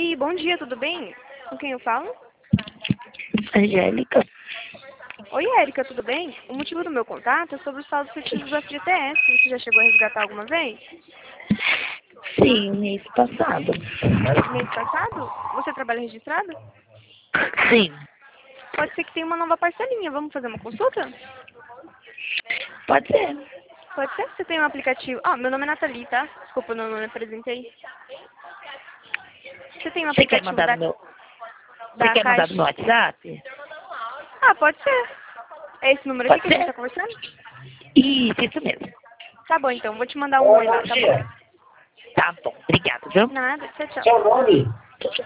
Oi, bom dia, tudo bem? Com quem eu falo? Angélica? Oi, Érica, tudo bem? O motivo do meu contato é sobre o saldo efetivo do FGTS. Você já chegou a resgatar alguma vez? Sim, mês passado. Mês passado? Você trabalha registrado? Sim, Pode ser que tenha uma nova parcelinha. Vamos fazer uma consulta? pode ser. Pode ser? Você tem um aplicativo... Ah, meu nome é Nathalie, tá? Desculpa, eu não me apresentei. Você tem um Você quer aplicativo mandar da, no meu, você da quer mandar no Caixa? meu WhatsApp? Ah, pode ser. É esse número aqui Pode que a gente ser? tá conversando? Isso mesmo. Tá bom, então. Vou te mandar um oi lá, tá bom? Tá bom, obrigado, viu? Nada, tchau, tchau. Seu nome?